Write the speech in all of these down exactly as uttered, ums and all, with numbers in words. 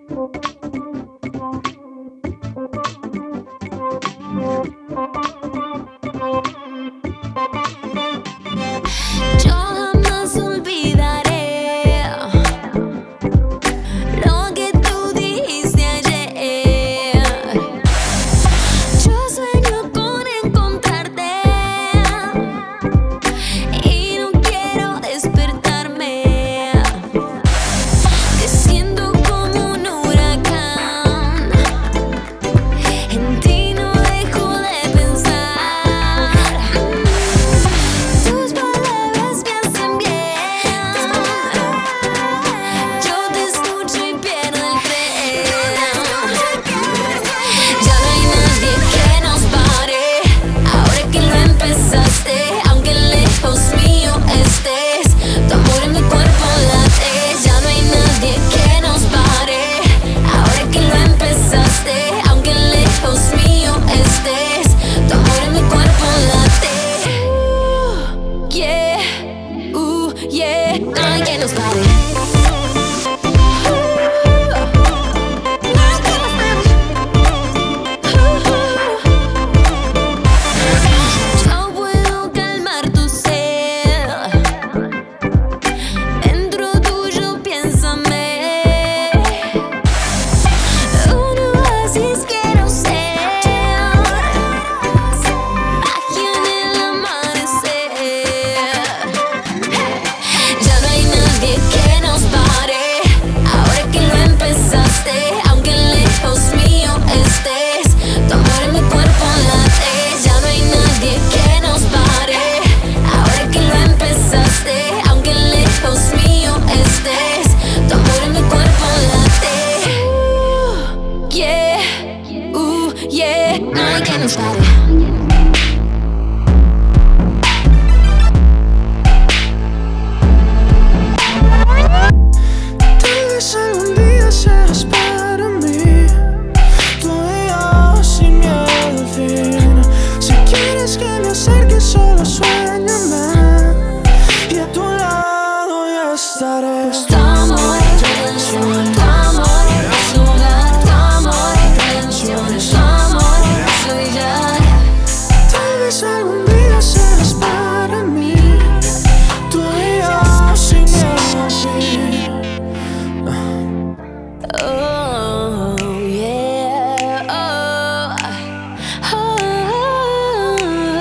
Yo jamás olvidaré lo que tú dijiste ayer. Yo sueño con encontrarte y no quiero despertarme. Te siento como un huracán, en ti no dejo de pensar. Tus palabras me hacen bien, yo te escucho y pierdo el tren. Ya no hay nadie que nos pare, ahora que lo empezaste. Aunque lejos mío estés, tu amor en mi cuerpo late. Ya no hay nadie que nos pare, ahora que lo empezaste. Aunque lejos mío estés, tu amor en mi cuerpo late. Uh, yeah, uh, yeah, no hay quien nos pare. Yo puedo calmar tu sed, dentro tuyo piénsame. Un oasis quiero ser, magia en el amanecer. Ya no hay nadie que nos pare, ahora que lo empezaste. Aunque lejos mío estés, tu amor en mi cuerpo late. Ya no hay nadie que nos pare, ahora que lo empezaste. Aunque lejos mío estés, tu amor en mi cuerpo late. Uh, yeah, uh, yeah, no hay quien nos pare. Tal vez algún día seas para mí, tú y yo sin miedo al fin. Si quieres que me acerque, solo suéñame y a tu lado ya estaré. Tu amor, redención, tu amor, es lugar, tu amor, redención, es tu amor, es brillar. Tal vez algún día seas para mí, tú y yo sin miedo al fin. Oh, yeah, oh, oh.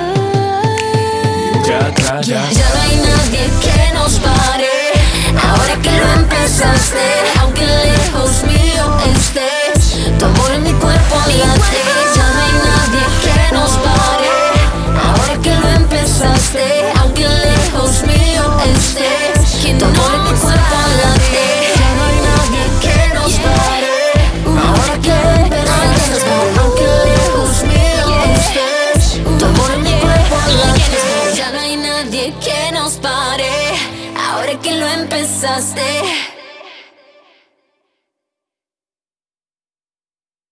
Ya atrás, ya. Ya no hay nadie que nos pare, ahora que lo empezaste. Aunque lejos mío estés, tu amor en mi cuerpo late. Ya no hay nadie que nos pare, ahora que lo empezaste. Aunque lejos mío estés, tu amor en mi cuerpo late. Ya no hay nadie que nos pare, ahora que lo empezaste. Aunque lejos mío estés, tu amor en mi cuerpo late. Ya no hay nadie que nos pare, ahora que lo empezaste.